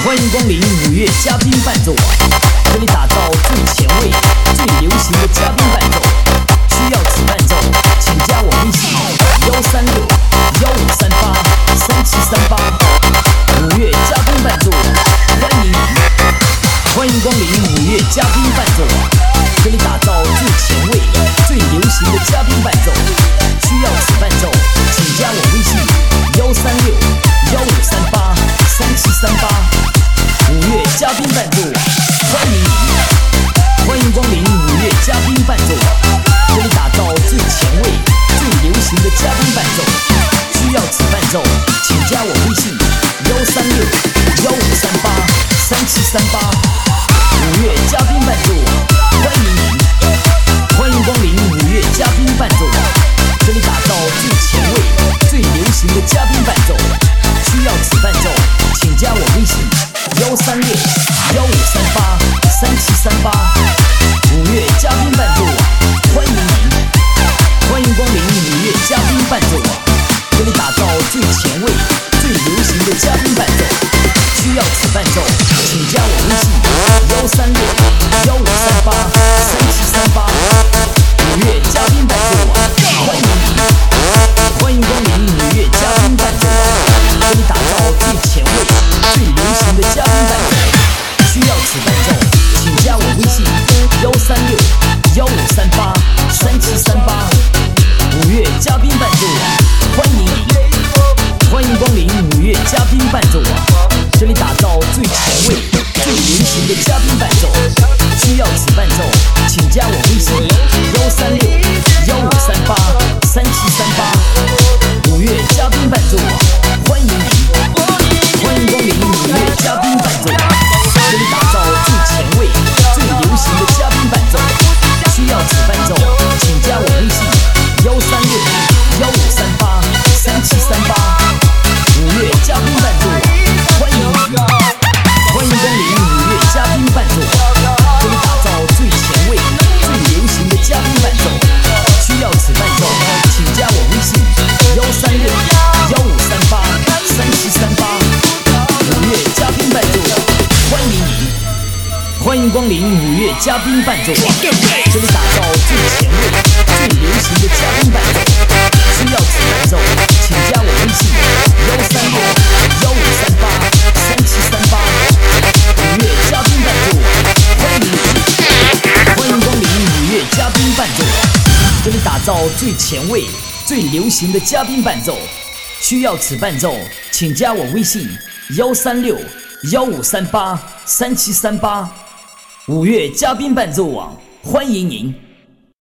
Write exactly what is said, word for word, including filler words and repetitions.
欢迎光临五月嘉宾伴奏网，这里打造最前卫、最流行的嘉宾伴奏。需要此伴奏，请加我微信幺三六幺五三八三七三八。五月嘉宾伴奏网，欢迎你！欢迎光临五月嘉宾伴奏网，这里打造最前卫、最流行的嘉宾伴奏。需要此伴奏，请加我微信幺三六幺五三八三七三八。五月嘉宾伴奏网，欢迎你！欢迎光临五月嘉宾伴奏网，这里打造最前卫、最流行的嘉宾伴奏。需要此伴奏，请加我微信幺三六幺五三八三七三八。五月嘉宾伴奏网，欢迎你！欢迎光临五月嘉宾伴奏网，这里打造最前卫、最流行的嘉宾伴奏。需要此伴奏，请加我微信幺三六幺五三八三七三八。五月嘉宾伴奏网，欢迎您！欢迎光临五月嘉宾伴奏网，这里打造最前卫、最流行的嘉宾伴奏。需要此伴奏，请加我微信幺三六幺五三八三七三八。五月嘉宾伴奏网，欢迎您！欢迎光临五月嘉宾伴奏网，这里打造最前卫、最流行的嘉宾伴奏。需要此伴奏，请加我微信幺三六幺五三八三七三八。五月嘉宾伴奏网，欢迎您！欢迎光临五月嘉宾伴奏网，这里打造最前卫、最流行的嘉宾伴奏。需要此伴奏，请加我微信幺三六幺五三八三七三八。五月嘉宾伴奏网，欢迎您！欢迎光临五月嘉宾伴奏网，这里打造最前卫、最流行的嘉宾伴奏。需要此伴奏，请加我微信幺三六幺五三八三七三八。五月嘉宾伴奏网，欢迎您！欢迎光临五月嘉宾伴奏网，这里打造最前卫、最流行的嘉宾伴奏。需要此伴奏，请加我微信幺三六幺五三八三七三八。五月嘉宾伴奏网，欢迎您！欢迎光临五月嘉宾伴奏网，这里打造最前卫、最流行的嘉宾伴奏。需要此伴奏，请加我微信幺三六幺五三八三七三八。五月嘉宾伴奏网，欢迎您！欢迎光临五月嘉宾伴奏网，这里打造最前卫、最流行的嘉宾伴奏。需要此伴奏，请加我微信幺三六幺五三八三七三八。五月嘉宾伴奏网，欢迎您！